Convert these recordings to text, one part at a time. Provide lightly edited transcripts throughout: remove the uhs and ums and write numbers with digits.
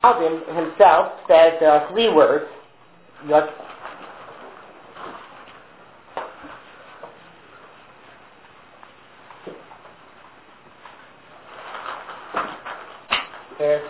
Alvin himself says there are three words. There's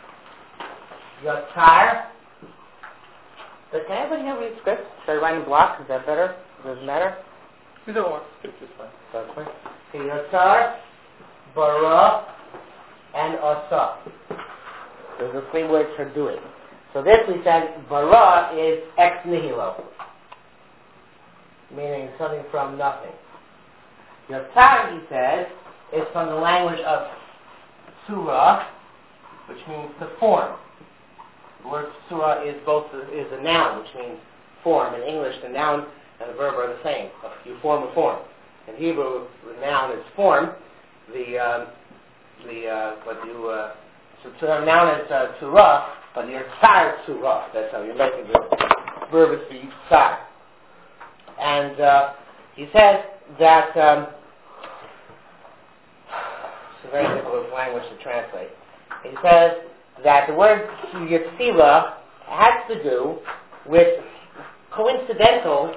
Yotzar. But can everybody have any scripts? Should I write in blocks? Is that better? Does it matter? Either one. It's just fine. Okay. So Yotzar, Bara, and Asa. Those are three words for doing. So this we said, Bara is ex nihilo, meaning something from nothing. Yotzar, he says, is from the language of surah, which means to form. The word surah is a noun, which means form. In English, the noun and the verb are the same. You form a form. In Hebrew, the noun is form. The noun is surah, but you're tzar surah. That's how you're making the verb is be tzar. And he says that it's a very difficult language to translate. He says that the word yitzira has to do with coincidental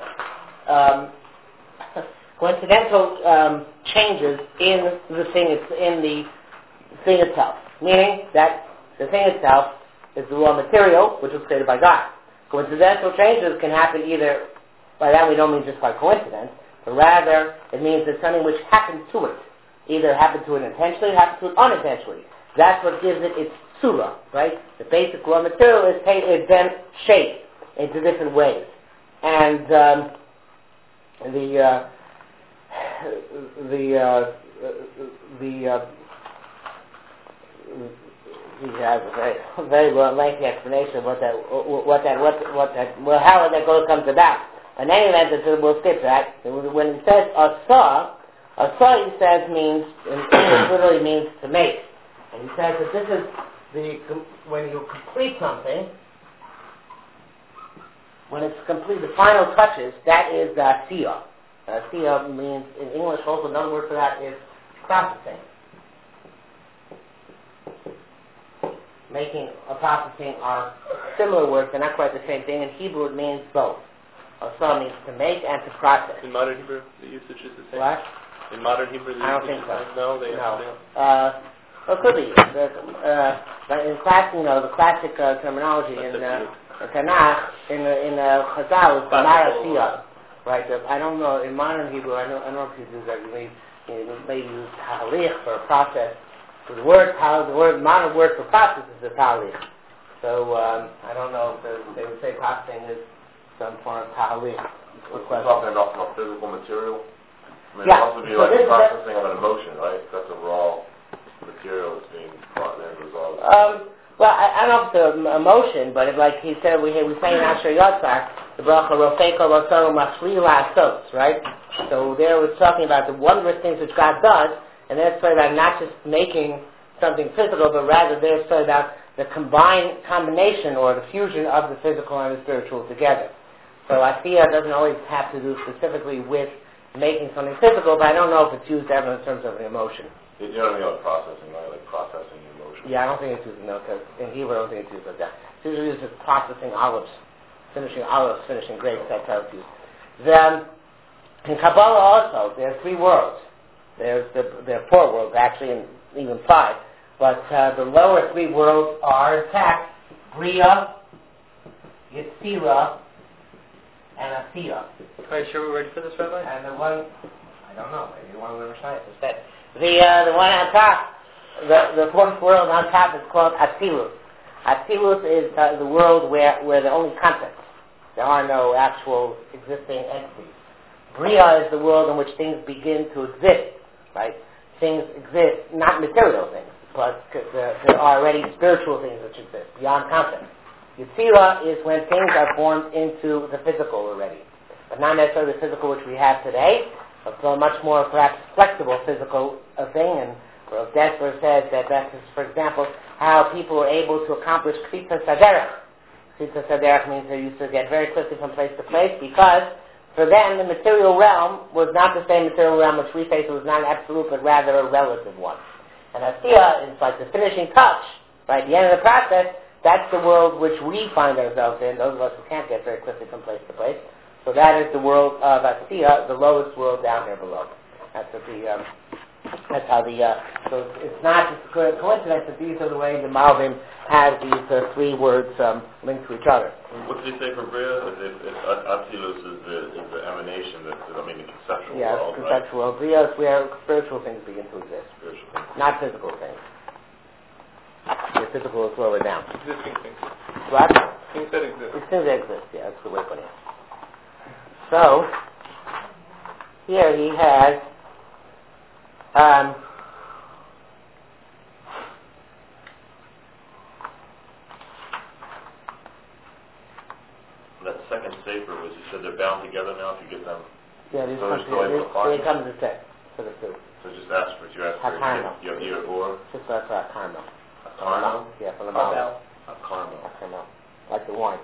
changes in the thing itself. Meaning that the thing itself is the raw material, which was created by God. Coincidental changes can happen either, by that we don't mean just by coincidence, but rather it means that something which happened to it. Either happened to it intentionally, happened to it unintentionally. That's what gives it its surah, right? The basic raw material is then shaped into different ways. And he has a very lengthy explanation of how that goal comes about. In any event, we'll skip that. When he says asa, he says means, in English literally means to make. And he says that this is when you complete something, when it's complete, the final touches, that is the asiyah. Asiyah means, in English also, another word for that is processing. Making or processing are similar words, they're not quite the same thing. In Hebrew it means both. Asiyah means to make and to process. In modern Hebrew, the usage is the same? What? In modern Hebrew, the I don't usage think so. is the same? No, they No. don't. Well, it could be. But in class, the classic terminology in Tanakh, in Chazal, is Gemara Siyah. Right? I don't know, in modern Hebrew, I don't know if you do that. You may use tahalich for a process. So the modern word for process is the tahalich. So I don't know if they would say processing is some form of tahalich. We're talking about from a physical material. I mean, Yeah. it would also be like the processing of an emotion, right? That's a raw material that's being brought in and resolved. Well, I don't know if it's an emotion, but like he said, we say in Asher Yotzar, the bracha Rofeiko Losoro Machli Sos, right? So there we're talking about the wondrous things which God does, and they're talking about not just making something physical, but rather they're talking about the combination or the fusion of the physical and the spiritual together. So Asiyah doesn't always have to do specifically with making something physical, but I don't know if it's used ever in terms of an emotion. You don't think about processing, right? Like processing emotion. Yeah, I don't think it's used, because in Hebrew I don't think it's used like that. It's usually used as processing olives, finishing grapes, that's how it's used. In Kabbalah also, there are three worlds. There are four worlds, actually, and even five. But the lower three worlds are, in fact, Bria, Yetzira, and Asiyah. Are you sure we're ready for this, Rabbi? And the one, I don't know, maybe you want to learn science instead. The one on top, the fourth world on top is called Atzilus. Atzilus is the world where there are only concepts. There are no actual existing entities. Bria is the world in which things begin to exist, right? Things exist, not material things, but there are already spiritual things which exist, beyond concepts. Yetzirah is when things are formed into the physical already, but not necessarily the physical which we have today, but a much more perhaps flexible physical thing. And Rav Dessler says that that's, for example, how people were able to accomplish Ksita Saderach. Ksita Saderach means they used to get very quickly from place to place because for them the material realm was not the same material realm which we face. It was not an absolute but rather a relative one. And Asiyah is like the finishing touch, right, the end of the process, That's the world which we find ourselves in, those of us who can't get very quickly from place to place. So that is the world of Asiya, the lowest world down there below. That's what so it's not just a coincidence that these are the way the Malvin has these three words linked to each other. What did he say for Bria? If Atzilus is the emanation, the conceptual world, conceptual world. Bria is where spiritual things begin to exist. Spiritual things. Not physical things. The physical is lower down. Existing things. What? Things that exist. Things that exist, yeah, that's the way of putting it. So, here he has that second sefer was, you said they're bound together now if you get them. Yeah, these So come there's no way together. They come to set for the two. So just ask for you ask for you have either or. Just for a caramel. A caramel? Yeah, for the Caramel. A caramel. A caramel. Like the wine.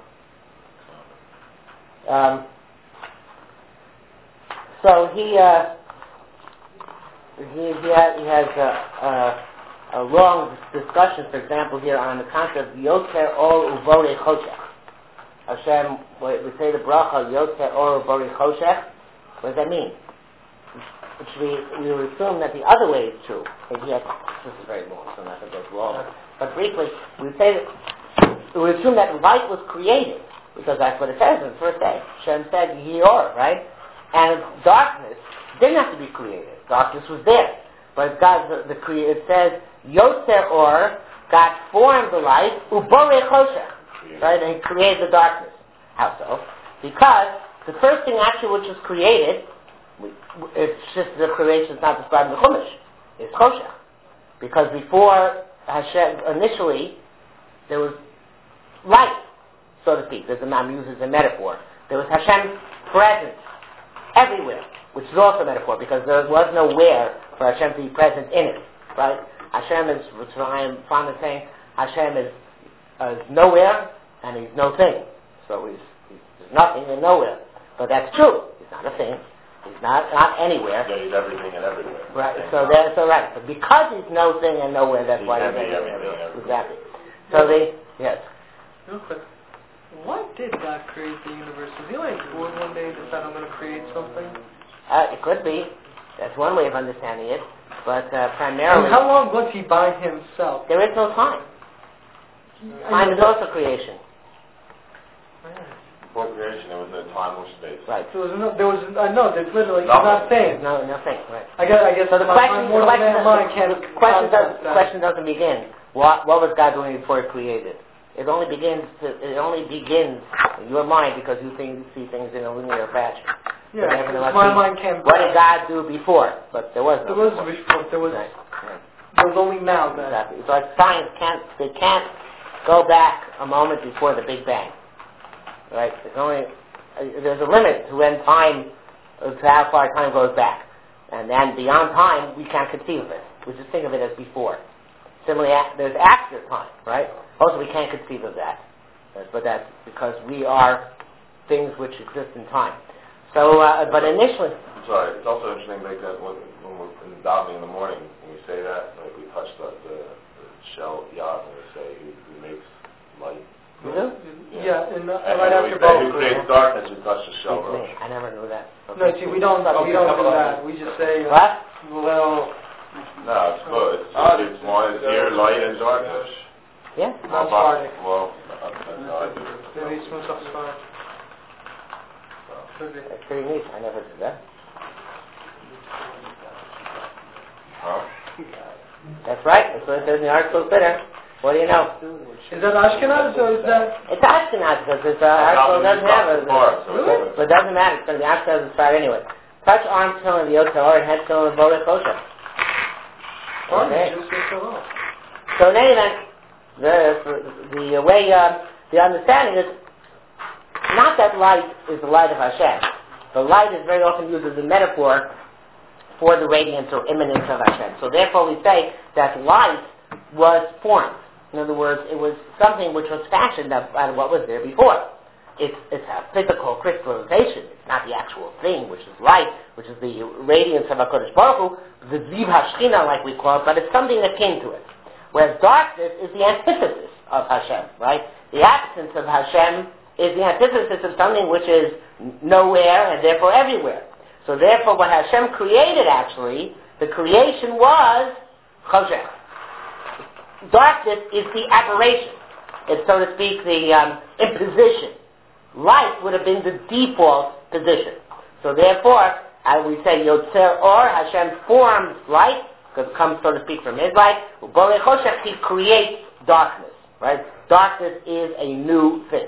So he has a long discussion, for example, here on the concept of Yoter Or Uvore Choshech. Hashem, we say the bracha Yoter Or Uvore Choshech. What does that mean? Which we would assume that the other way is true. This is very long, so I'm not going to go through all of it. But briefly, we assume that light was created, because that's what it says in the first day. Hashem said Yor, right? And darkness didn't have to be created. Darkness was there. But God, it says, Yoter Or, God formed the light, Ubore Choshech, right? And He created the darkness. How so? Because the first thing actually which was created, it's just the creation is not described in the Chumash, it's Choshech. Because before Hashem, initially, there was light, so to speak. The Imam uses a metaphor. There was Hashem's presence everywhere, which is also a metaphor, because there was nowhere for Hashem to be present in it, right? Hashem is, which I am fond of saying, Hashem is nowhere, and He's no thing. So He's nothing and nowhere. But that's true. He's not a thing. He's not anywhere. Yeah, He's everything and everywhere. Right. So right. But because He's no thing and nowhere, that's why He's everywhere. Exactly. So yes. Real quick. Why did God create the universe? Was He like bored one day and decided I'm going to create something? It could be. That's one way of understanding it. But primarily... And how long was He by Himself? There is no time. Time is also creation. Before creation, there was no time or space. Right. There's literally nothing. No, nothing, right. I guess so the question doesn't begin. What was God doing before He created? It only begins in your mind because you see things in a linear fashion. Yeah, my mind can't. What did God do before? But there was no. There was before. There was. Right. There was only now. Exactly. It's like science can't go back a moment before the Big Bang. Right? There's a limit to when time, to how far time goes back, and then beyond time we can't conceive of it. We just think of it as before. Similarly, there's after time, right? Also, we can't conceive of that, but that's because we are things which exist in time. So, but initially... I'm sorry, it's also interesting like that when we're in davening in the morning, when we say that, like we touch the shell yod, and we say who makes light. You do? Yeah, and right after both. Who creates darkness, who touch the shell roach. I never knew that. Okay. No, see, we don't do that. We just say... What? Well... No, it's good. It's one, it's here, light and darkness. Yeah? Not Spartic. Well, no, I do. Maybe it's most of Spartic. That's pretty neat. I never did that. Huh? That's right. That's what it says in the article Twitter. What do you know? Is that Ashkenaz or is that... It's Ashkenaz because this article doesn't have a... Really? But it doesn't matter. It's going to be Ashkenaz inspired anyway. Touch arm still in the Yoter Or and head still in the Borei Choshech. Okay. So in any event, the way the understanding is not that light is the light of Hashem. The light is very often used as a metaphor for the radiance or immanence of Hashem. So therefore we say that light was formed. In other words, it was something which was fashioned out of what was there before. It's a physical crystallization. It's not the actual thing, which is light, which is the radiance of HaKadosh Baruch Hu, the Ziv HaShechina, like we call it, but it's something that came to it. Whereas darkness is the antithesis. of Hashem, right? The absence of Hashem is the antithesis of something which is nowhere and therefore everywhere. So therefore what Hashem created actually, the creation was Choshech. Darkness is the aberration. It's, so to speak, the imposition. Light would have been the default position. So therefore, as we say, Yotzer Or, Hashem forms light, because it comes, so to speak, from His light. Borei Choshech, He creates darkness, right? Darkness is a new thing.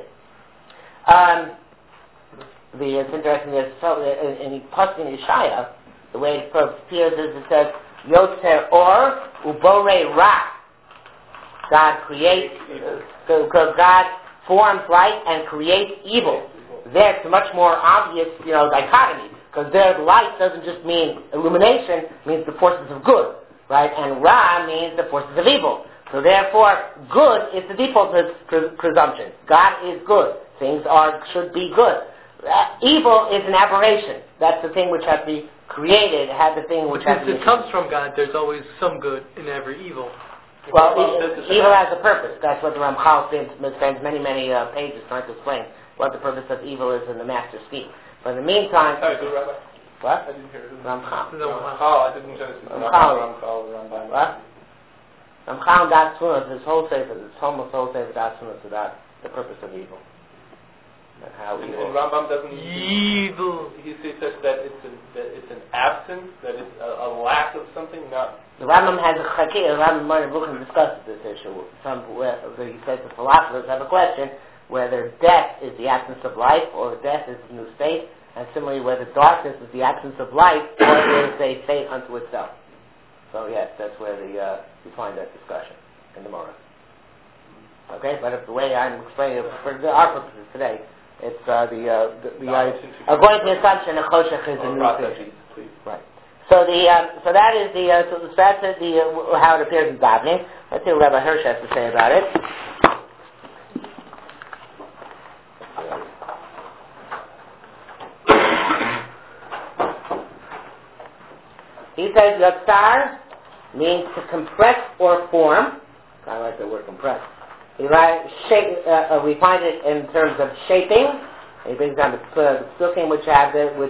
It's interesting, in Pasuk Yeshaya, the way it appears is it says, Yotzer Or, Uborei Ra. God creates, God forms light and creates evil. There, it's a much more obvious, dichotomy. Because there, light doesn't just mean illumination, it means the forces of good, right? And Ra means the forces of evil. So therefore, good is the default presumption. God is good. Things should be good. Evil is an aberration. That's the thing which has to be created, the thing which has to be... Since it comes from God, there's always some good in every evil. Well, evil has a purpose. That's what the Ramchal spends many, many pages trying to explain what the purpose of evil is in the master scheme. But in the meantime... Sorry, the Rabbi. What? I didn't hear it. Ramchal. I didn't hear it. Ramchal. What? Ramchal Das Tzunas, his whole sefer, his almost whole sefer Das Tzunas is about the purpose of evil. And how and evil... Rambam doesn't... Evil. He says that it's an absence, that it's a lack of something, not... The Rambam has a chakir, the Rambam Morning Bukhim discusses this issue. He says the philosophers have a question whether death is the absence of life or death is a new state, and similarly whether darkness is the absence of light or is a state unto itself. So yes, that's where you find that discussion in the Morah. Okay, but the way I'm explaining it for our purposes today, it's according to the assumption that Choshech is a new thing. Right. So that is how it appears in davening. Let's see what Rabbi Hirsch has to say about it. He says Yatzar means to compress or form. I like the word compress. We find it in terms of shaping. He brings down the psukim which have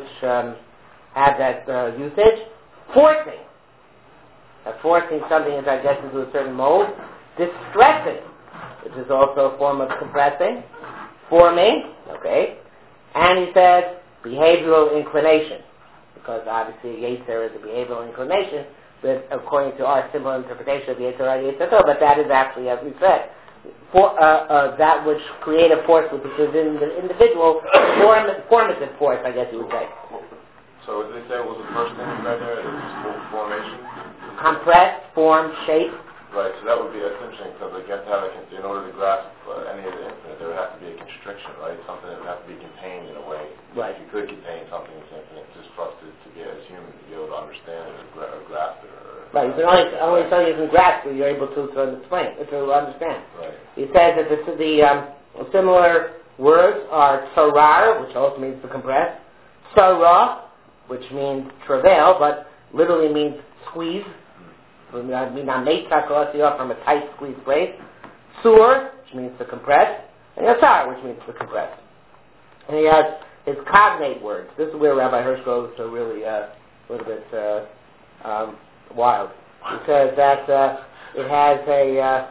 that usage. Forcing. Forcing something is digested into a certain mold. Distressing, which is also a form of compressing. Forming, okay. And he says behavioral inclination, because obviously Yetzer is a behavioral inclination, but according to our simple interpretation of Yetzer, but that is actually, as we said, that which creative force which is within the individual, formative force, I guess you would say. So as they say, what was the first thing right there? It was formation? Compress, form, shape. Right, so that would be, that's interesting, because in order to grasp any of the infinite, there would have to be a constriction, right? Something that would have to be contained in a way. Right. If you could contain something that's infinite, just for us to be as human, to be able to understand it or grasp it. Right, you can only so you can grasp it, you're able to explain, to understand. Right. He says that the similar words are tsarar, which also means to compress, tsara, which means travail, but literally means squeeze. From a tight squeeze place. Sur, which means to compress, and Yatzar, which means to compress. And he has his cognate words. This is where Rabbi Hirsch goes to really a little bit wild. He says that it has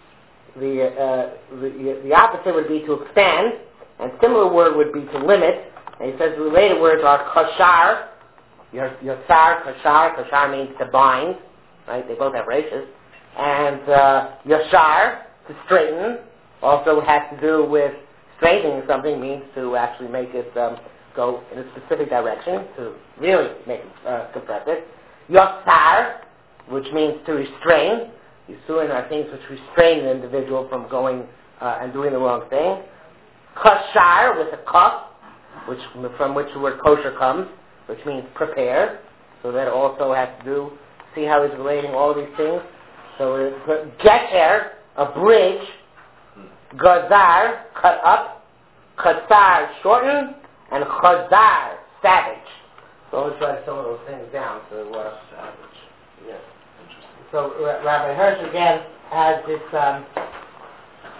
the opposite would be to expand, and similar word would be to limit. And he says the related words are kashar, Yatzar, kashar means to bind. Right, they both have races, and yashar, to straighten, also has to do with straightening something, means to actually make it go in a specific direction, to really make it compress it. Yasar, which means to restrain. Yisuin are things which restrain the individual from going and doing the wrong thing. Kashar, with a kaf, from which the word kosher comes, which means prepare. So that also has to do. See how he's relating all these things? So Gesher, a bridge, Gazar, cut up, Katsar, shorten, and Chazar, savage. So let's write some of those things down. So savage. Yes. Interesting. So Rabbi Hirsch again has this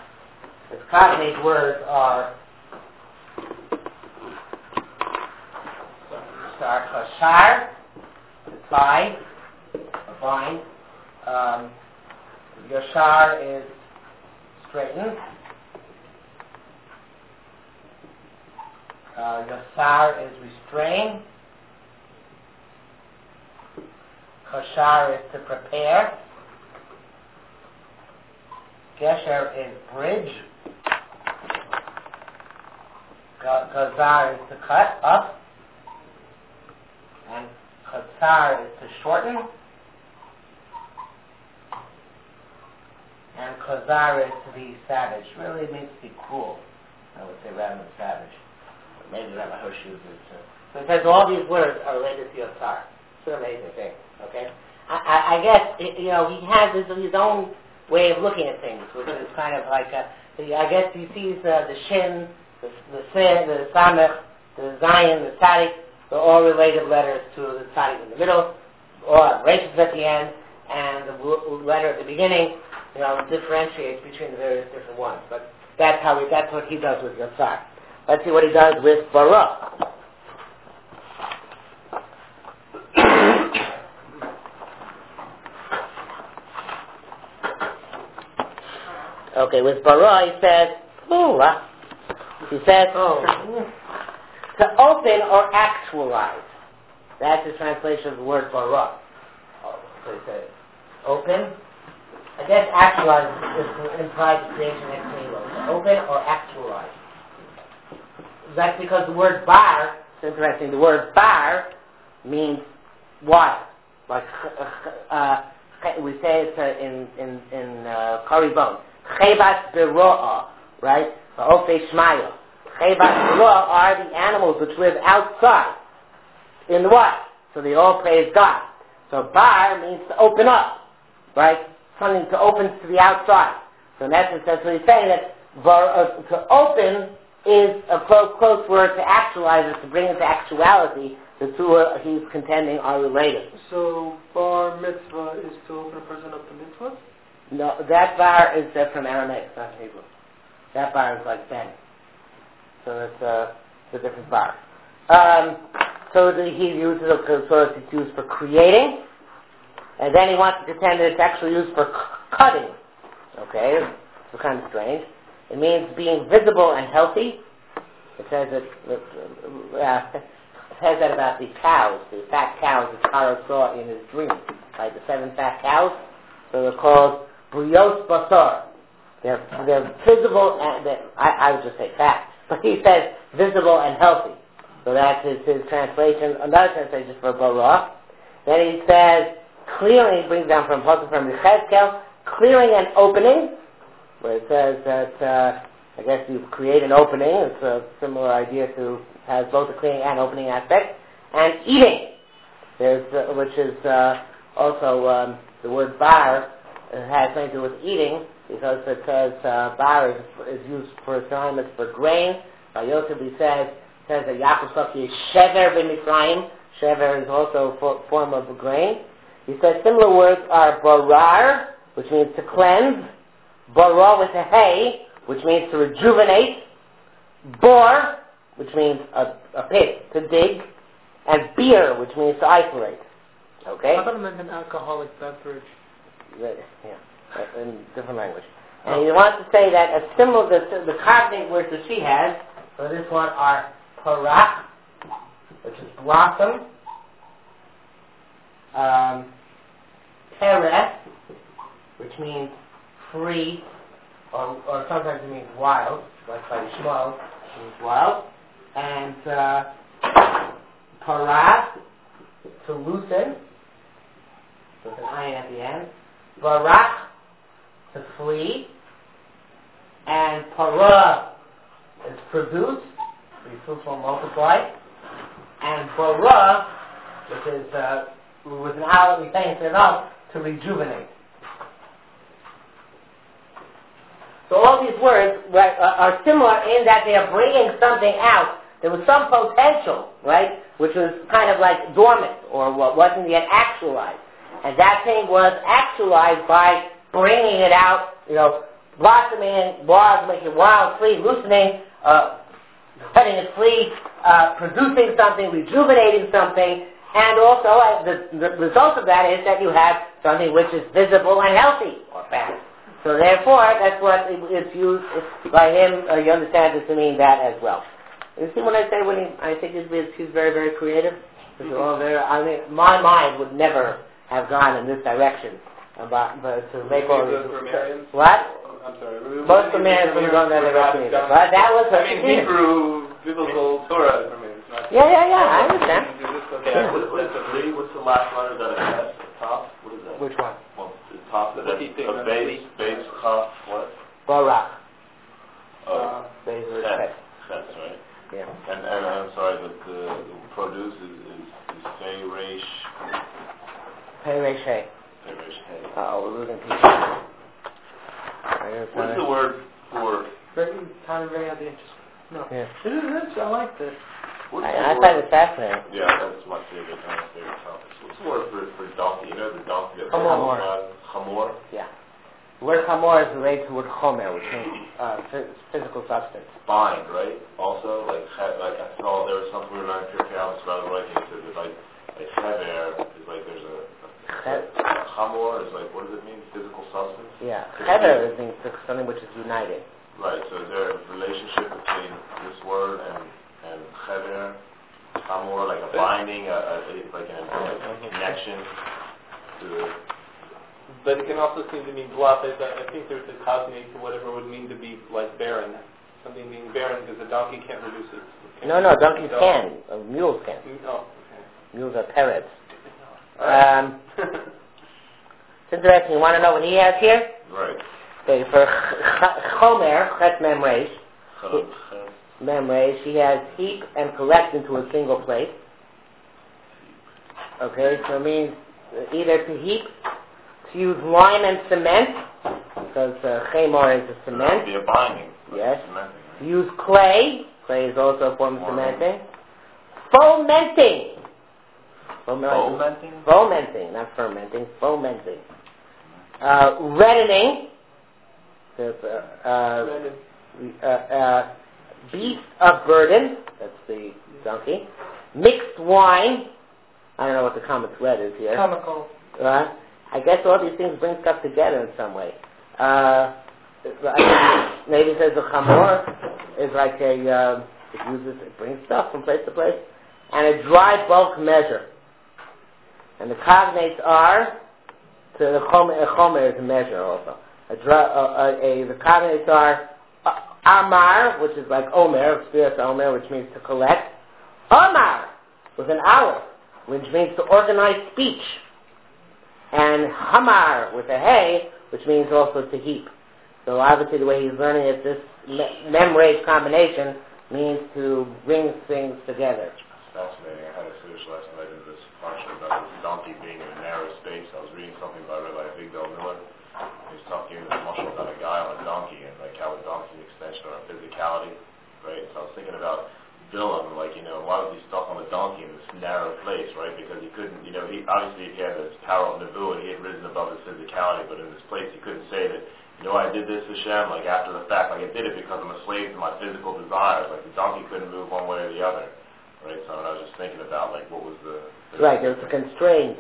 its cognate words are kashar, to tie, or bind. Yashar is straighten. Yasar is restrain. Kashar is to prepare. Gesher is bridge. Gazar is to cut up. And Chatzar is to shorten. And Khazar is to be savage. Really it means to be cruel, I would say, rather than savage. Or maybe Rabbi Hirsch uses it. So it says all these words are related to Yasar. It's an amazing thing, okay? I guess, he has his own way of looking at things, which is kind of like, I guess he sees the Shin, the Sin, the Samech, the Zion, the Tzadik, they're all related letters to the Tzadik in the middle, or Rashis at the end, and the letter at the beginning, differentiates between the various different ones. But that's what he does with Yasar. Let's see what he does with Baruch. Okay, with Baruch he says, to open or actualize. That's the translation of the word Baruch. So he says, open. I guess actualize implies the creation ex nihilo. So open or actualize. That's because the word bar, it's interesting, the word bar means wild. Like, we say it in Koribon. Chebat bero'ah, right? Ofei shmaya. Chebat bero'ah are the animals which live outside, in the wild. So they all praise God. So bar means to open up, right? Something to open to the outside. So in essence, that's what he's saying, that to open is a close word to actualize, is to bring into actuality. The two he's contending are related. So bar mitzvah is to open a person up to mitzvah? No, that bar is from Aramaic, not Hebrew. That bar is like Ben. So it's a different bar. So he uses it's used for creating, and then he wants to contend that it's actually used for cutting. Okay, it's kind of strange. It means being visible and healthy. It says that about the cows, the fat cows that Pharaoh saw in his dream, like the 7 fat cows. So they're called brios basar. They're visible and I would just say fat, but he says visible and healthy. So that's his translation. Another translation for Baruch. Then he says clearing, brings down from Yechezkel, clearing and opening, where it says that I guess you create an opening. It's a similar idea to has both a cleaning and opening aspect. And eating, which is also the word bar. It has something to do with eating, because it says bar is used for assignments for grain. Yosef says that Yaakov Saki is shever b'Mitzrayim. Shever is also a form of grain. He says similar words are barar, which means to cleanse, bara with a hay, which means to rejuvenate, bor, which means a pit, to dig, and beer, which means to isolate. Okay? How about an alcoholic beverage? Yeah, in different language. And he wants to say that a symbol, the cognate words that she has, for this one are parak, which is blossom, teres, which means free, or sometimes it means wild, like by Shmuel, it means wild, and parak, to loosen, with an ayin at the end, barak, to flee, and para is produce, be fruitful, multiply, and bara, which is with an aleph, we say instead of to rejuvenate. So all these words are similar in that they are bringing something out. There was some potential, right, which was kind of like dormant or what wasn't yet actualized. And that thing was actualized by bringing it out, blossoming, making wild, free, loosening, letting it free, producing something, rejuvenating something, and also the result of that is that you have something which is visible and healthy or fast. So therefore, that's what it's used by him. You understand it to mean that as well. You see what I say when I think he's very, very creative? This is all very, my mind would never have gone in this direction. But to make all these... What? I'm sorry. Most Grammarians wouldn't go in that direction either. But that was I mean, Hebrew, biblical Torah Grammarians. Yeah, I understand. What's the last letter that it has? The top? What is that? Which one? Well, the top of the base, top, what? Barak. Oh, Chet. That's right. Yeah. And I'm sorry, the produce is Pei Reish. Pei Reish Hey. Pei Reish Hey. Oh, we're losing people. What's the word for? Very kind of very idea. No. Yeah. It is. I like this. I find it fascinating. Yeah, that's my favorite topic. What's the word for donkey? You know the donkey that Chamor. Yeah. The word chamor is related to the word chomer, which means physical substance. Bind, right? Also, like I saw there was something we were learning Pirkei Avos about writing to like hever is like there's a chamor is like, what does it mean? Physical substance? Yeah. Hever means something which is united. Right. So is there a relationship between this word and hever, chamor, like a binding, like a connection to the... But it can also seem to mean bluff. I think there's a cognate to whatever it would mean to be like barren. Something being barren because a donkey can't reduce it. No, donkeys can. Mules can. Oh, okay. Mules are parrots. It's interesting. You want to know what he has here? Right. Okay, for chomer, chet mem reish, he has heap and collect into a single place. Okay, so it means either to heap, to use lime and cement, because chemor is a cement. That would be a binding. Yes. Cementing. Use clay. Clay is also a form of cementing. Fomenting. Fomenting, not fermenting. Fomenting. Reddening. Beast of burden. That's the donkey. Mixed wine. I don't know what the common thread is here. Chemical. I guess all these things bring stuff together in some way. Maybe it says the chamor is like it brings stuff from place to place. And a dry bulk measure. And the cognates are, to the chomer is a measure also. The cognates are amar, which is like omer, spiritual omer, which means to collect. Omar, with an aleph, which means to organize speech. And hamar, with a hay, which means also to heap. So obviously the way he's learning it, this mem-reish combination means to bring things together. Fascinating. I had a finish last night in this function about this donkey being in a narrow space. I was reading something by Rabbi Avigdor Miller. He was talking in this marshal about a guy on a donkey and like how a donkey is an extension of our physicality, right? So I was thinking about Bilam, like, why was he stuck on the donkey in this narrow place, right? Because he couldn't, he obviously if he had this power of Nebuah, he had risen above his physicality, but in this place he couldn't say that, I did this Hashem, like after the fact, like I did it because I'm a slave to my physical desires. Like the donkey couldn't move one way or the other. Right, so I was just thinking about like what was the right. There was a constraint.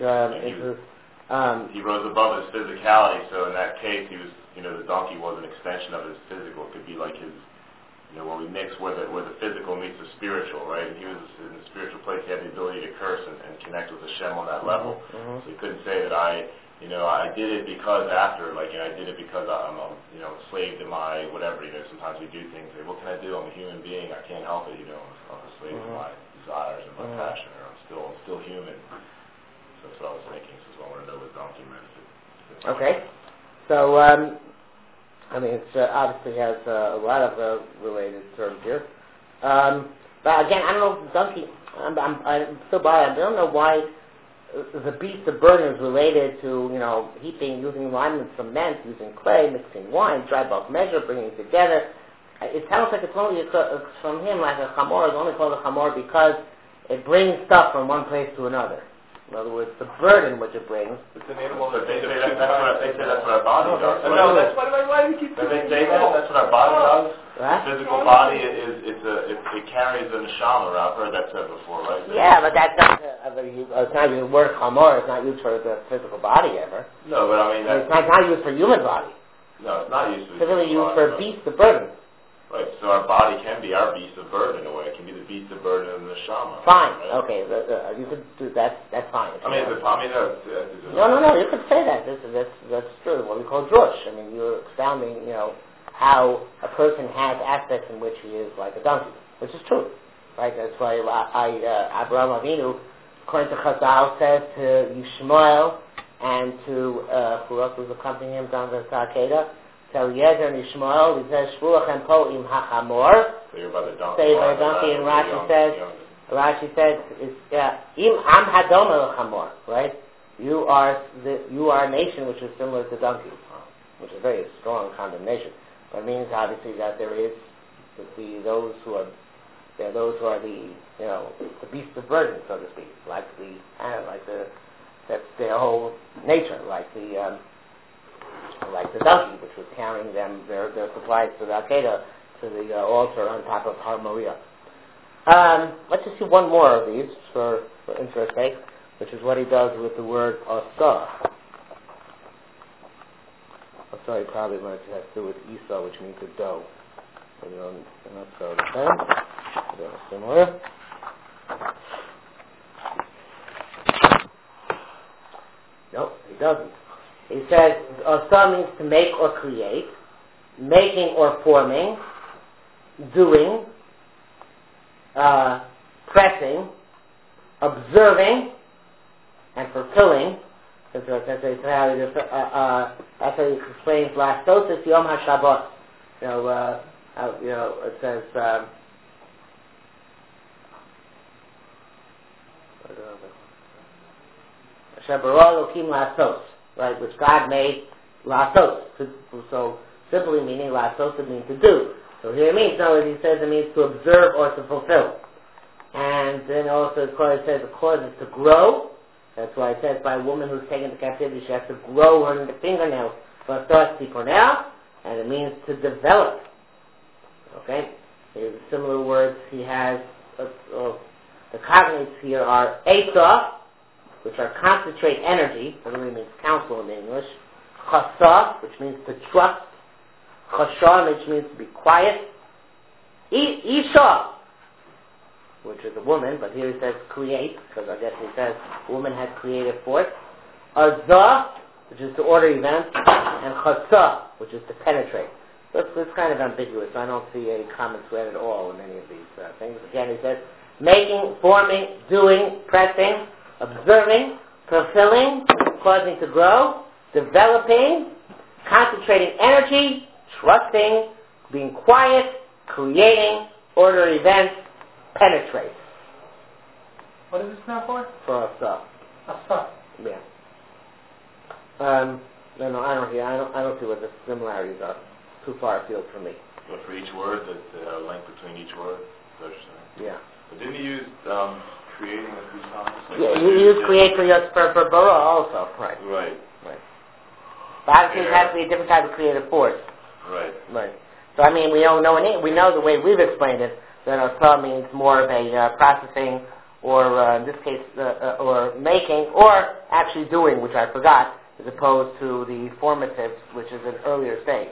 He rose above his physicality, so in that case, he was, the donkey was an extension of his physical. It could be like his, where we mix where the physical meets the spiritual, right? And he was in the spiritual place. He had the ability to curse and connect with Hashem on that level. Mm-hmm. So he couldn't say that I did it because after, like, I did it because I'm a slave to my whatever. Sometimes we do things. Like, what can I do? I'm a human being. I can't help it. I'm a slave to my desires and my passion, or I'm still human. So that's what I was thinking. So I want to know what donkey meant. Okay. So, it obviously has a lot of related terms here. But again, I don't know if the donkey, I'm still by it. I don't know why the beast of burden is related to, heaping, using lime and cement, using clay, mixing wine, dry bulk measure, bringing it together. It sounds like it's only from him, like a chamor is only called a chamor because it brings stuff from one place to another. In other words, the burden which it brings. It's an animal But that they say that's what our body does. No, that's why do you keep But they say that's what our body does. Right? The physical body it carries the neshama around. I've heard that said before, right? Yeah, but that's not it's not used. The word chamor is not used for the physical body ever. No, but I mean It's not used for human body. No, it's not used for. It's really used for beast of burden. Right, so our body can be our beast of burden in a way. It can be the beast of burden of the neshama. Fine, right? okay, you could do that. That's fine. No. You could say that. That's true. What we call drush. I mean, you're expounding, how a person has aspects in which he is like a donkey, which is true, right? That's why Abraham Avinu, according to Chazal, says to Yishmael and to who else was accompanying him down the Sarkeda. Tell Yezer and Yishmael, he says, Shvuachem po im hachamor. Say by the donkey, and Rashi says, im am hadom el chamor, right? You are a nation which is similar to donkey, which is a very strong condemnation. But it means obviously that there is those who are the the beasts of burden, so to speak, that's their whole nature, like the donkey, which was carrying their supplies to the Akedah, to the altar on top of Har Moriah. Let's just see one more of these for interest sake, which is what he does with the word asa. Asa he probably has to do with Esau, which means to dough. Not so the same. They're similar. No, he doesn't. He says, asa means to make or create, making or forming, doing, pressing, observing, and fulfilling. That's how he explains lastosis yom ha-Shabbat. It says, Shabarah Elokim lastos. Right, which God made lasos. So simply meaning lasos, it means to do. So here it means, he says it means to observe or to fulfill. And then also it says the cause is to grow. That's why it says by a woman who's taken to captivity, she has to grow her fingernails for a thirsty for now, and it means to develop. Okay? Here's similar words he has. The cognates here are Esa, which are concentrate energy, that really means counsel in English. Chasa, which means to trust. Chasha, which means to be quiet. Isha, which is a woman, but here he says create, because I guess he says woman has creative force. Azah, which is to order events, and Chasa, which is to penetrate. So it's kind of ambiguous. I don't see any common thread at all in any of these things. Again, he says making, forming, doing, pressing, observing, fulfilling, causing to grow, developing, concentrating energy, trusting, being quiet, creating, order events, penetrate. What is this now for? For asa. Asa. Yeah. No, I don't see what the similarities are. Too far afield for me. But for each word, the link between each word. Yeah. But didn't he use creating a few times? You use create for bara also, right? Right. But obviously it has to be a different type of creative force. Right. So I mean, we know the way we've explained it that asa means more of a processing, or in this case, or making, or actually doing, which I forgot, as opposed to the formative, which is an earlier stage.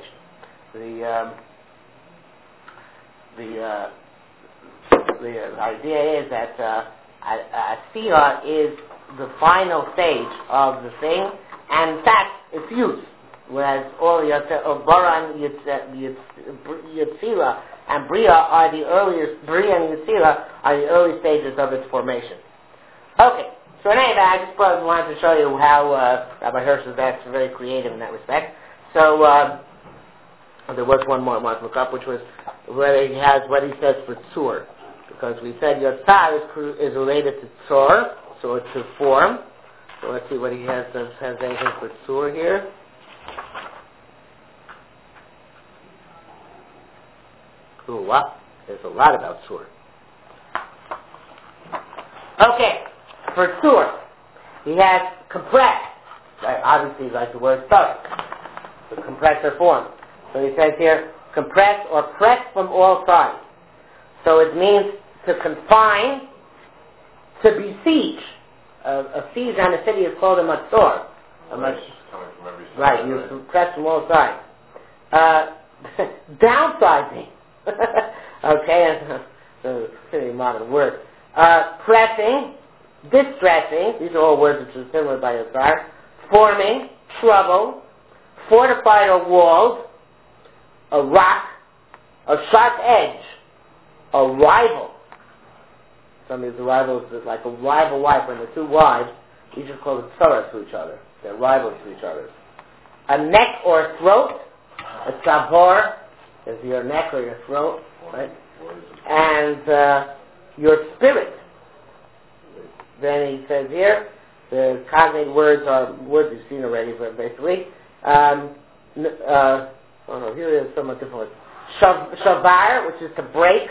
The idea is that Asiya is the final stage of the thing, and in fact, it's use. Whereas all Bara and Yetzira and Bria are the earliest, Bria and Yetzira are the early stages of its formation. Okay, so anyway, I just wanted to show you how Rabbi Hirsch is very creative in that respect. So there was one more I wanted to look up, which was whether he has what he says for tzur. Because we said Yotzar is related to tzor, so it's to form. So let's see what he has anything for tzur here. Ooh, what? There's a lot about tzur. Okay, for tzur. He has compressed, right? Obviously like the word tzarech, the compressor form. So he says here, compress or press from all sides. So it means to confine, to besiege. A siege on a city is called a matzor. Coming from every side. Right, you press from all sides. Downsizing. Okay, it's a pretty modern word. Pressing, distressing, these are all words which are similar by your side. Forming, trouble, fortified or walled, a rock, a sharp edge, a rival. Some of these rivals is like a rival wife. When the two wives, each are called tzara to each other. They're rivals to each other. A neck or throat, a tzabor is your neck or your throat, right? And your spirit. Then he says here, the cognate words are words you've seen already, but basically. Here is somewhat different words. Shavar, which is to break.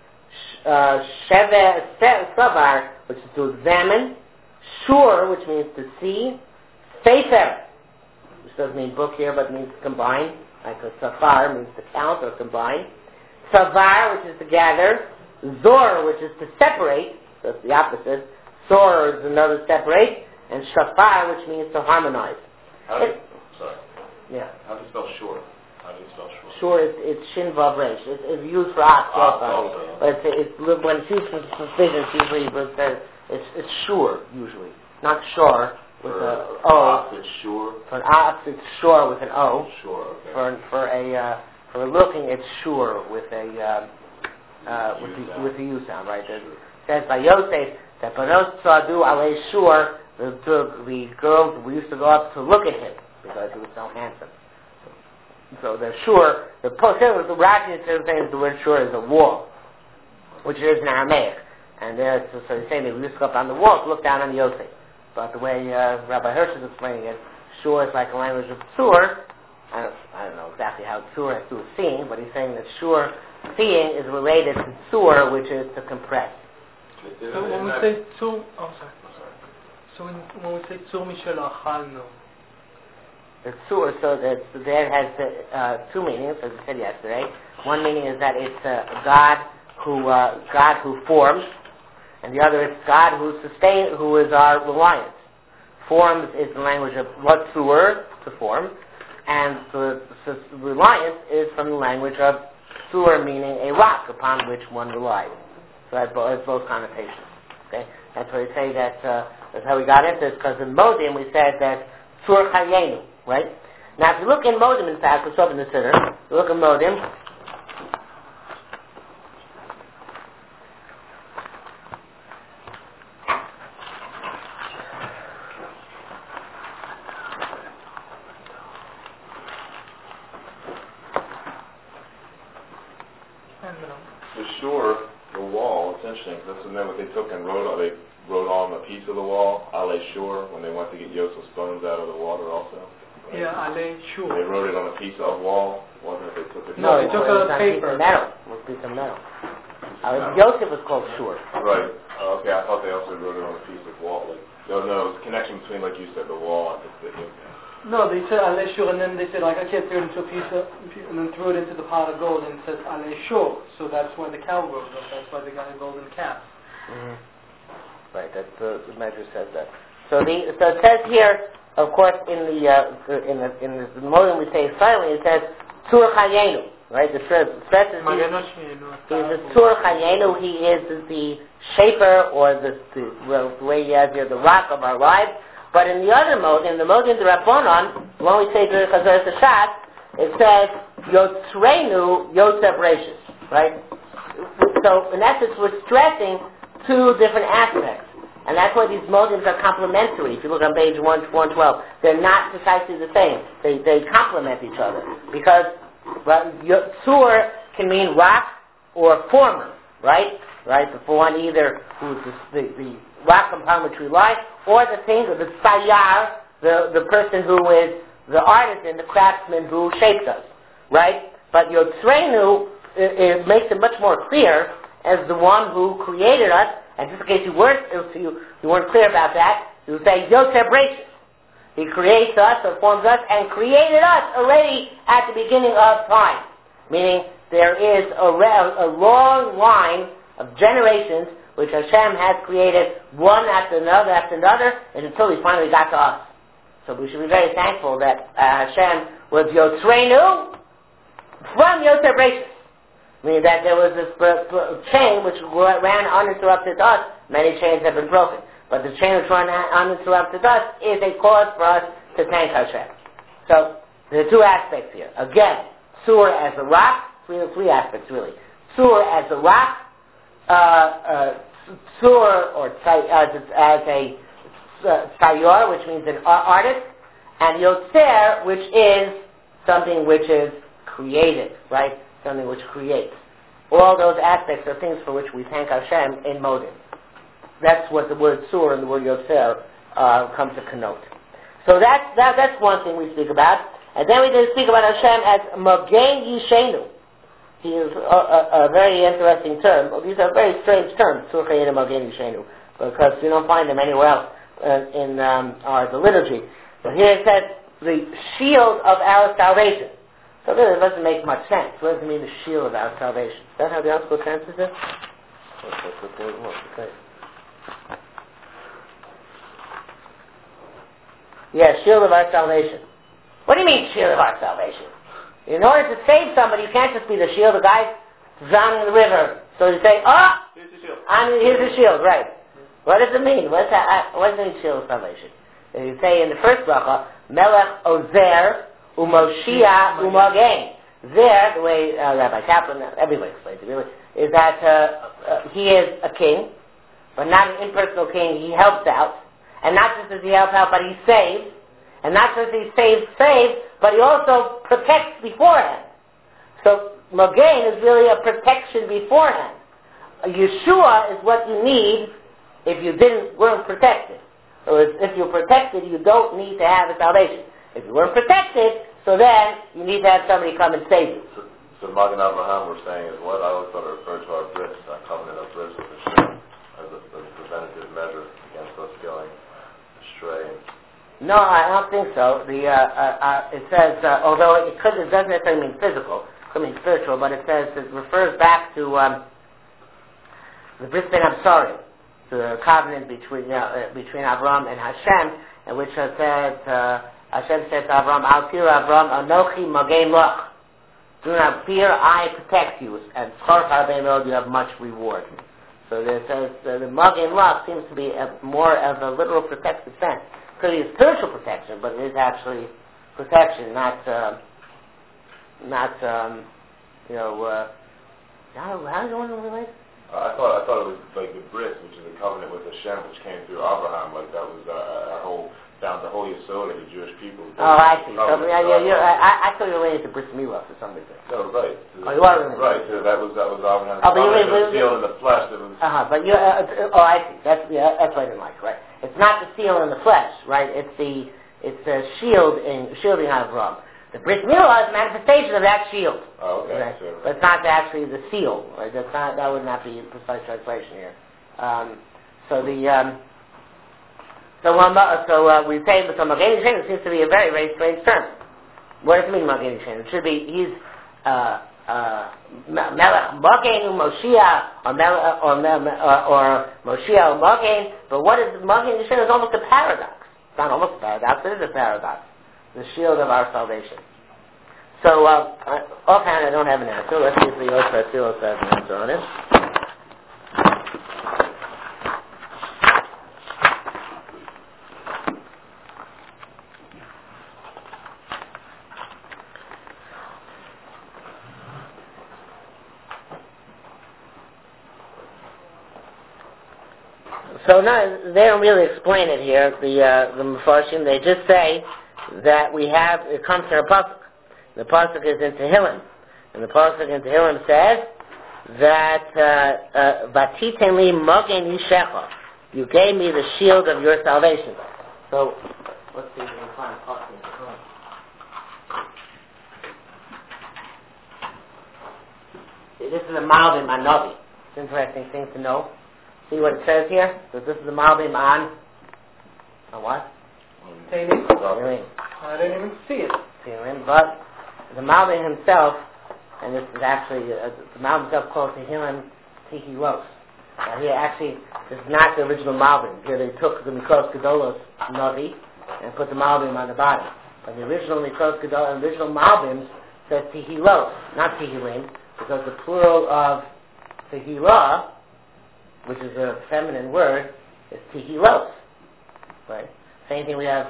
Savar, which is to examine. Shur, which means to see. Sefer, which doesn't mean book here, but means to combine. Like a safar means to count or combine. Savar, which is to gather. Zor, which is to separate. That's the opposite. Zor is another separate. And shafar, which means to harmonize. How do you spell shur? How do you spell shur? Shur, it's shin vav resh. It's used for ox also. But it's when it's used for suspicious, usually it's shur, usually. Not shore with a O. It's shur. For an ox, it's shore with an O. Shur, okay. For looking, it's shur with a with the U sound, right? It says by Yosef that Banos Tzadu Alei Shur, the girls, we used to go up to look at him because he was so handsome. So the shur, the Rashi is saying the word shur is a wall, which it is in Aramaic. And there, so he's saying that we used to go up on the wall to look down on the Yosef. But the way Rabbi Hirsch is explaining it, shur is like a language of tzur. I don't know exactly how tzur has to do with seeing, but he's saying that shur, seeing, is related to tzur, which is to compress. So when we say tzur, So when we say tzur mishel achalno, the tzur, so that there has two meanings, as I said yesterday. One meaning is that it's God who forms, and the other is God who sustains, who is our reliance. Forms is the language of what tzur, to form, and the reliance is from the language of tzur, meaning a rock upon which one relies. So it has both connotations. Okay, that's why we say that. That's how we got into this, because in Modim we said that tzur chayenu, right? Now if you look in Modim, in fact, let's open the siddur. You look in Modim. The shore, the wall, it's interesting, because that's what they took and wrote on a piece of the wall, Ale Shur, when they went to get Yosef's bones out of the water also. Right? Yeah, Ale Shur. They wrote it on a piece of wall, wasn't it? They took it. No, they took a paper. Metal. A piece of metal. Yosef was called Shur. Right. Okay, I thought they also wrote it on a piece of wall. Like, no, it was a connection between, like you said, the wall and the No, they said Ale Shur, and then they said, like, I can't throw it into a piece of, and then threw it into the pot of gold, and it says Ale Shur. So that's why the cow rose up. That's why they got a golden calf. Mm-hmm. Right, that's the measure says that. So it says here, of course, in the Modim we say silently, it says Tzur Chayenu, right? The stress is he is the Tzur Chayenu. He is the shaper, or the way he has here, the rock of our lives. But in the other Modim, the Modim the Rabbanon, when we say the Chazar Tashat, it says Yotzreinu Yosef Rashis, right? So in essence, we're stressing two different aspects. And that's why these motives are complementary. If you look on page 112, they're not precisely the same. They complement each other. Because tzur can mean rock or former, right? Right? The one either who's the rock upon which we lie, or the thing, the sayar, the person who is the artisan, the craftsman who shapes us, right? But yotzreinu, it makes it much more clear as the one who created us. And just in case you weren't clear about that, You say Yotzer Breishis. He creates us or forms us and created us already at the beginning of time. Meaning there is a long line of generations which Hashem has created one after another and until he finally got to us. So we should be very thankful that Hashem was Yotzreinu from Yotzer Breishis. Meaning that there was this chain which ran uninterrupted to us. Many chains have been broken. But the chain which ran uninterrupted to us is a cause for us to thank Hashem. So there are two aspects here. Again, Sur as a rock, three aspects really. Sur as a rock, Sur or as a Sayor, which means an artist, and Yotzer, which is something which is created, right? Something which creates. All those aspects are things for which we thank Hashem in Modim. That's what the word Sur and the word Yotzer come to connote. So that's one thing we speak about. And then we did speak about Hashem as Mogen Yishenu. He is a very interesting term. These are very strange terms, Sur Chayenu Mogen Yishenu, because you don't find them anywhere else in the liturgy. But here it says, the shield of our salvation. So really it doesn't make much sense. What does it mean, the shield of our salvation? Is that how the article translates it? Yeah, shield of our salvation. What do you mean, shield of our salvation? In order to save somebody, you can't just be the shield. The guy's drowning in the river. So you say, here's the shield. Here's the shield, right. What does it mean? What does it mean, shield of salvation? And you say in the first bracha, Melech Ozer Umoshia Umogen. There, the way Rabbi Kaplan, everybody explains it really, is that he is a king, but not an impersonal king. He helps out. And not just does he help out, but he saves. And not just he saves, but he also protects beforehand. So Mogen is really a protection beforehand. Yeshua is what you need if you weren't protected. So if you're protected, you don't need to have a salvation. If you weren't protected, so then you need to have somebody come and save you. So Magen Avraham we're saying is what? I always thought it referred to our bris, our covenant of bris with Hashem, as a preventative measure against us going astray. No, I don't think so. It says, although it doesn't necessarily mean physical, it could mean spiritual, but it refers back to the Bris Ben Absarim, the covenant between Avram and Hashem, in which it says, Hashem said to Avram, Al Tira Avram, Anochi Magen Loch. Do not fear, I protect you. And Tzchor Harbe Meod, you have much reward. So it says the Magen Loch seems to be more of a literal protective sense. It could be a spiritual protection, but it is actually protection, not how do you want to relate? I thought it was like the bris, which is a covenant with Hashem, which came through Abraham. Like that was our whole down the whole Yesod of the Jewish people. Oh, I see. So, I thought you were related to Bris Milah for some reason. No, right. Oh, you are related. Right. So that was Abraham's but the seal in the flesh. That was. But you. I see. That's what I didn't like. Right. It's not the seal in the flesh. Right. It's the shielding Avram. The Bris Milah is a manifestation of that shield. Oh, okay. Right? Sure. But it's not actually the seal. Right? That would not be a precise translation here. So we say that Magen Yishenu seems to be a very, very strange term. What does it mean, Magen Yishenu? It should be he's Melech Magen Moshiach or Moshiach Magen. But what is Magen Yishenu? Is almost a paradox. It's not almost a paradox. It is a paradox. The shield of our salvation. So, offhand, I don't have an answer. Let's see if the Yosef Atzilos has an answer on it. So, no, they don't really explain it here, the Mefarshim. They just say that it comes from a pasuk. The pasuk is in Tehillim, and the pasuk in Tehillim says that Vatiten li Magen Yishecha, you gave me the shield of your salvation. So let's see if we can find a pasuk in Tehillim. See, this is a Malbim Anovi. It's an interesting thing to know. See what it says here? So this is the Malbim on A what? Tehillim. Tehillim. I didn't even see it. Tehillim, but the Malbim himself, and this is actually, the Malbim himself calls Tehillim Tehillos. Now here actually, this is not the original Malbim. Here they took the Mikros Gedolos Navi and put the Malbim on the bottom. But the original Mikros Gedolos, original Malbim says Tehillos, not Tehillim, because the plural of Tehillah, which is a feminine word, is Tehillos. Right? Same thing we have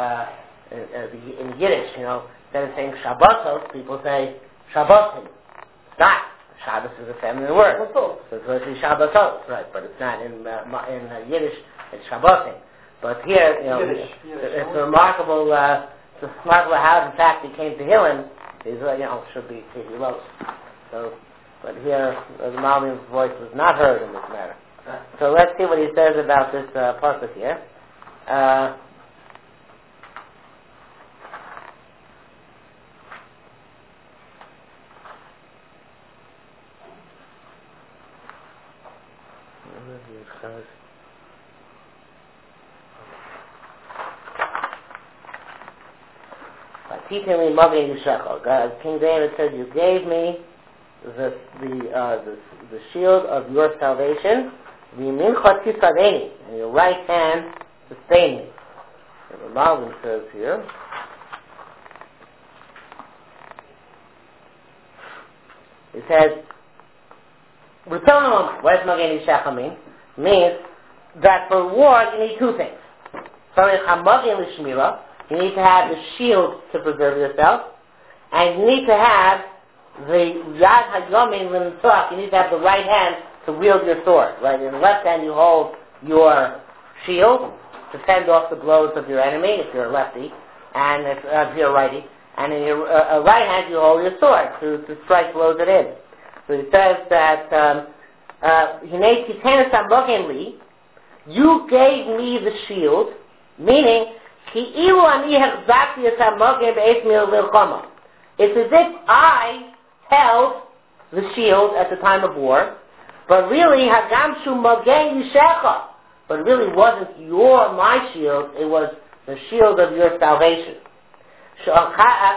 in Yiddish, instead of saying Shabbosos, people say Shabbosim. It's not. Shabbos is a feminine word. So it's supposed to be Shabbosos, right? But it's not. In Yiddish, it's Shabbosim. But here, it's a remarkable, how in fact it came to Tehillim, is, should be Tehillos. So, but here, the Malbim's voice was not heard in this matter. So let's see what he says about this pasuk here. King David says, "You gave me the shield of your salvation, and your right hand sustained me." And the Malbim says here, he says, what does Magen Yishacha mean? It means that for war you need two things. You need to have the shield to preserve yourself, and you need to have the Yad HaYomin L'Nitzach, you need to have the right hand to wield your sword. Right? In the left hand you hold your shield to fend off the blows of your enemy, if you're a lefty, and if you're a righty. And in your right hand you hold your sword to strike blows at it. So he says that, you gave me the shield, meaning, it's as if I held the shield at the time of war, but really, but it really wasn't my shield, it was the shield of your salvation. Your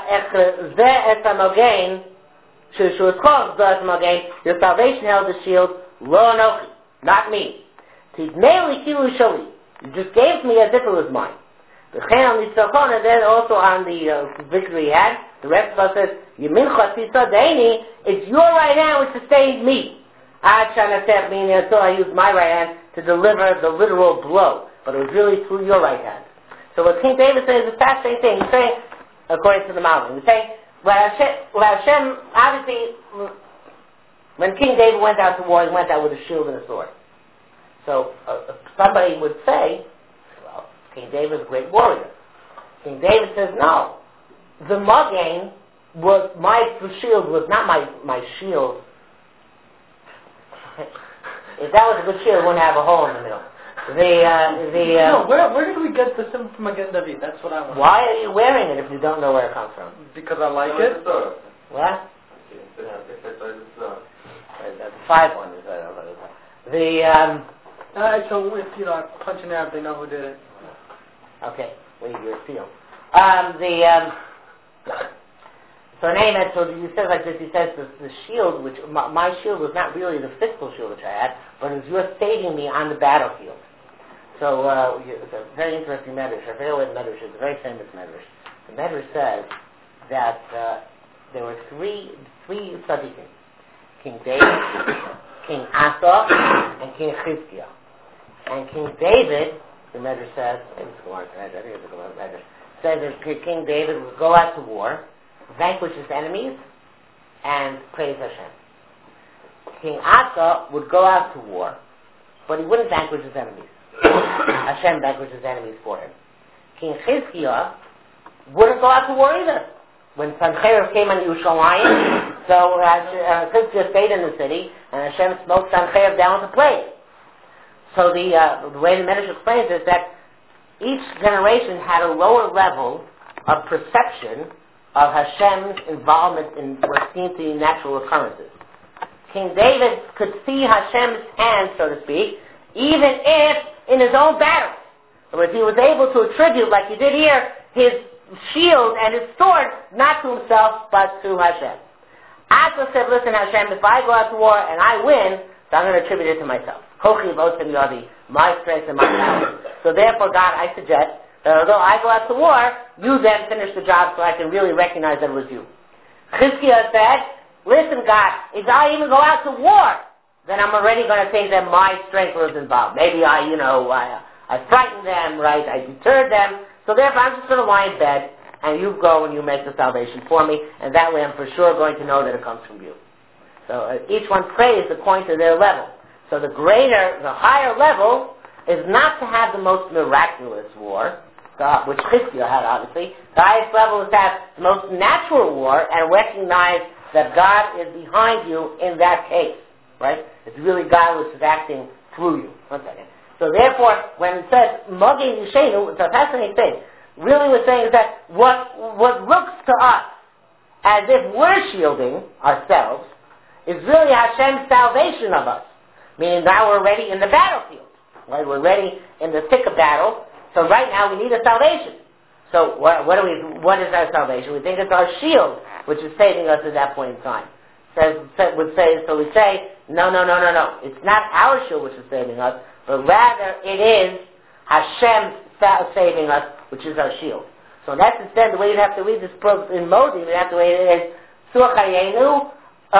salvation held the shield, not me. You just gave it to me as if it was mine. And then also on the victory he had, the rest of us says, it's your right hand which sustained me. So I used my right hand to deliver the literal blow, but it was really through your right hand. So what King David says is a fascinating thing. He's saying, according to the Malbim, he's saying, Hashem, obviously, when King David went out to war, he went out with a shield and a sword. So somebody would say, well, King David is a great warrior. King David says, no. The Magen was, the shield was not my shield. If that was a good shield, it wouldn't have a hole in the middle. Where did we get the symbol from Magen David? That's what I want. Why are you wearing it if you don't know where it comes from? Because I like it. What? The 5 one is so if I punch an Arab, they know who did it. Okay, leave your seal. So he says like this, he says the shield, which, my shield was not really the physical shield which I had, but it was your saving me on the battlefield. So, it's a very interesting medrash. I forget what medrash is, a very famous medrash. The medrash says that there were three tzaddikim. King David, King Asa, and King Chizkiah. And King David, the medrash says, says that King David would go out to war, vanquish his enemies, and praise Hashem. King Asa would go out to war, but he wouldn't vanquish his enemies. Hashem vanquished his enemies for him. King Chizkiah wouldn't go out to war either. When Sancheiriv came on Yerushalayim, so Chizkiah stayed in the city, and Hashem smoked Sancheiriv down with a plague. So the way the Medrash explains it is that each generation had a lower level of perception of Hashem's involvement in what seemed to be natural occurrences. King David could see Hashem's hand, so to speak, even if in his own battle, But he was able to attribute, like he did here, his shield and his sword, not to himself, but to Hashem. Asa said, listen, Hashem, if I go out to war and I win, so I'm going to attribute it to myself. Kochi votim yodi, my strength and my power. So therefore, God, I suggest that although I go out to war, you then finish the job so I can really recognize that it was you. Chizkiah said, listen, God, if I even go out to war, then I'm already going to think that my strength was involved. Maybe I frightened them, right? I deterred them. So therefore, I'm just going to lie in bed, and you go and you make the salvation for me, and that way I'm for sure going to know that it comes from you. So each one prays according to their level. So the higher level is not to have the most miraculous war, which Chizkiah had, obviously. The highest level is to have the most natural war and recognize that God is behind you in that case, right? It's really God which is acting through you. One second. So therefore, when it says, Magin Yishenu, it's a fascinating thing. Really what's saying is that what looks to us as if we're shielding ourselves is really Hashem's salvation of us. Meaning now we're ready in the battlefield. Right? We're ready in the thick of battle. So right now we need a salvation. So what is our salvation? We think it's our shield which is saving us at that point in time. So we say, no. It's not our shield which is saving us, but rather it is Hashem saving us, which is our shield. So in that sense, the way you'd have to read this in Modim, you'd have to read it as Surah Chayenu,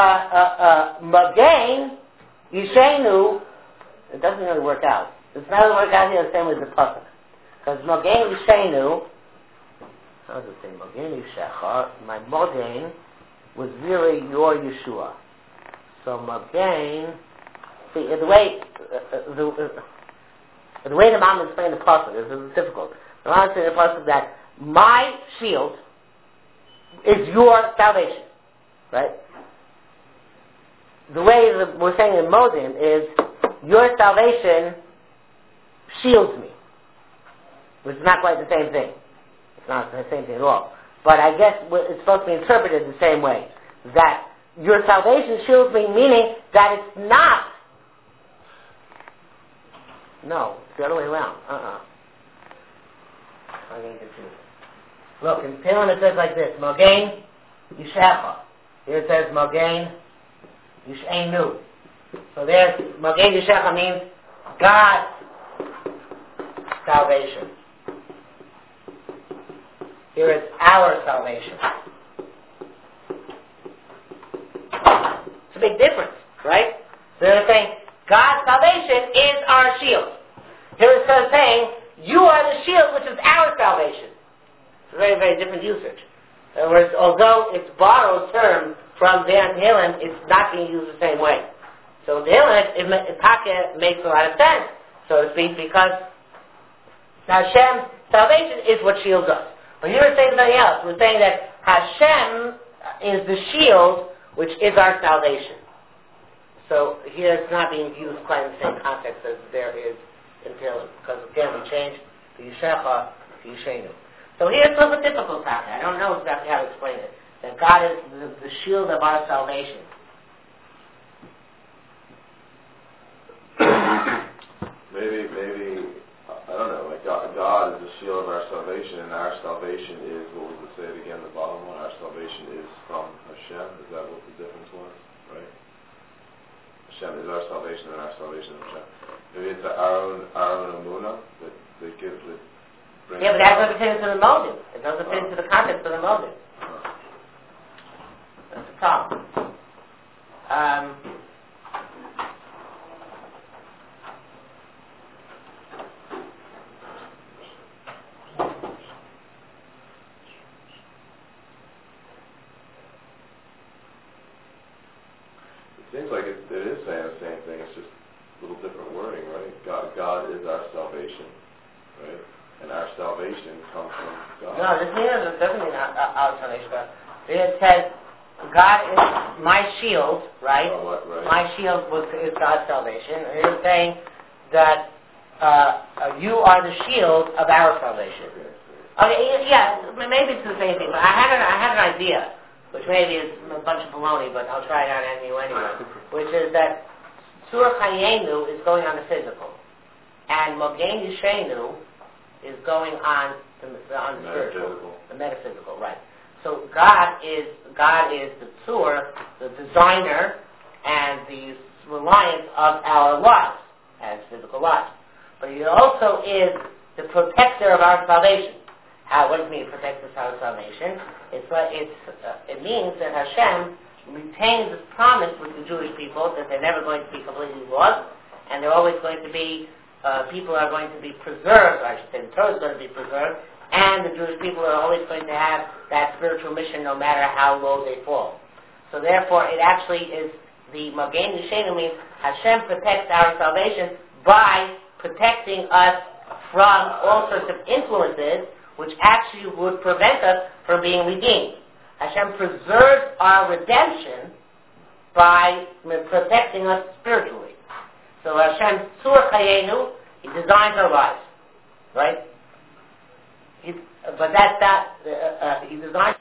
Magain, Yishenu. It doesn't really work out. It's not going to work out here the same with the Pasuk. Because Magain Yishenu, how does it say? Magain Yishecha, my Magain was really your Yeshua. So Magain, see, the way the Mom explained the Pasuk is difficult. The Mom explained the Pasuk that my shield is your salvation, right? The way that we're saying in Modim is your salvation shields me, which is not quite the same thing. It's not the same thing at all. But I guess it's supposed to be interpreted the same way. That your salvation shields me, meaning that it's not. No, it's the other way around. I'm getting confused. Look, in Tehillim it says like this, Magain Yishecha. Here it says Magain Yishenu. So there's Magain Yishecha means God's salvation. Here it's our salvation. It's a big difference, right? So they're saying God's salvation is our shield. Here it says saying, you are the shield which is our salvation. It's a very, very different usage. In other words, although it's borrowed term from there in Tehillim, it's not being used the same way. So Tehillim, it makes a lot of sense, so to speak, because Hashem's salvation is what shields us. But here we're saying something else. We're saying that Hashem is the shield which is our salvation. So here it's not being used quite in the same context as there is in Tehillim, because again we changed the Yishecha to Yishenu. So here it's a little bit difficult out there. I don't know exactly how to explain it. That God is the shield of our salvation. Maybe, I don't know, like God is the shield of our salvation, and our salvation is, what was it, say it again, the bottom one, our salvation is from Hashem. Is that what the difference was, right? Hashem is our salvation, and our salvation is Hashem. Maybe it's our own emunah that gives it. Yeah, but that doesn't fit into the motive. It doesn't fit into the context of the motive. That's the problem. It seems like it is saying the same thing. It's just a little different wording, right? God is our salvation, right? And our salvation comes from God. No, this doesn't mean our salvation. It says, God is my shield, right? Oh, right. My shield is God's salvation. And it's saying that you are the shield of our salvation. Okay, yeah, maybe it's the same thing. But I had an idea, which maybe is a bunch of baloney, but I'll try it out on you anyway. Which is that Surah Chayenu is going on the physical, and Magain Yishenu is going on the spiritual, metaphysical. the metaphysical, right? So God is the tzur, the designer, and the reliance of our lives as physical lives. But He also is the protector of our salvation. What does it mean, protects our salvation? It means that Hashem retains His promise with the Jewish people that they're never going to be completely lost, and they're always going to be, people are going to be preserved, or I should say the Torah is going to be preserved, and the Jewish people are always going to have that spiritual mission no matter how low they fall. So therefore, it actually is the Magen Yishenu means Hashem protects our salvation by protecting us from all sorts of influences which actually would prevent us from being redeemed. Hashem preserves our redemption by protecting us spiritually. So Hashem Tzur Chayenu, He designs our lives, right? But that's not, He designs